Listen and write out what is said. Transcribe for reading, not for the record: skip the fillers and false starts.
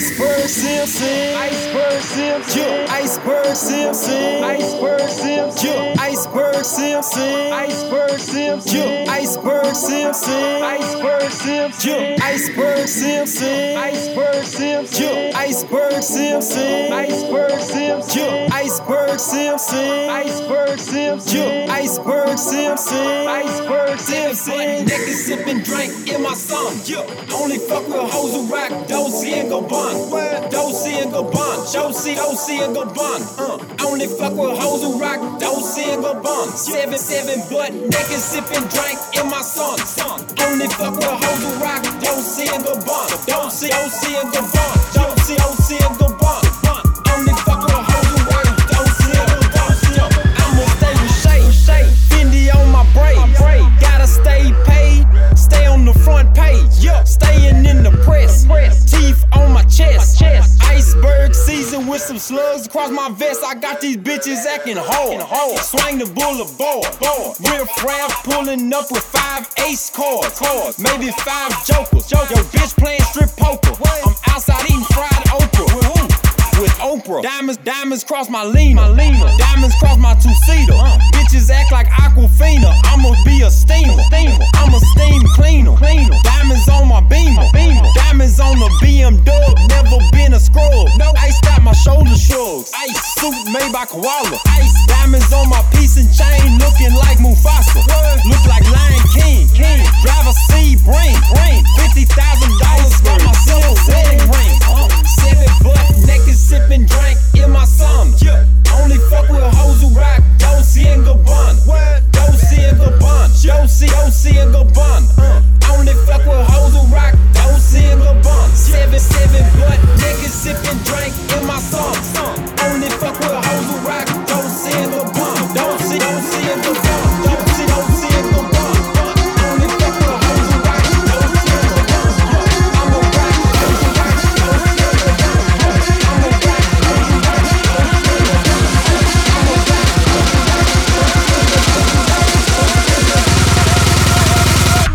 Iceberg Simpson, Iceberg Simpson, Iceberg Simpson, Iceberg Simpson, Iceberg Simpson, Iceberg Simpson, Iceberg Simpson, Iceberg Simpson, Iceberg Simpson, Iceberg Simpson, Iceberg Simpson, Iceberg Simpson, Iceberg Simpson, Iceberg Simpson, Iceberg Simpson, Iceberg Simpson. Naked sipping drink in my song. Only fuck with hoes who rock Dolce and Gabbana. Dolce and Gabbana. Dolce and Gabbana. Only fuck with hoes who rock Dolce and Gabbana. 7-7 butt naked sipping drink in my song. Only fuck with hoes who rock Dolce and Gabbana. Dolce and Gabbana. Dolce and Gabbana. Only fuck with hoes who rock Dolce and Gabbana. I'ma stay with Shay. Fendi on my braid. Gotta stay paid. Stay on the front page. Staying in the press. Teeth on my chest. Iceberg season with some slugs across my vest. I got these bitches acting hard. Swing the boulevard. Real fraff pulling up with 5 ace cards. Maybe 5 jokers. Yo, bitch playing strip poker. I'm outside eating fried okra. With Oprah. Diamonds cross my Lena. Diamonds cross my two-seater. Bitches act like Aquafina. I'ma be a steamer. I'm a steam cleaner. Diamonds on my Beamer. Diamonds on the BMW. Never been a scrub. Iced out my shoulder shrugs. Ice suit made by Koala. Diamonds on my piece and chain. Looking like Mufasa. Look like Lion King. Drive a Sebring. $50,000 for my silver wedding.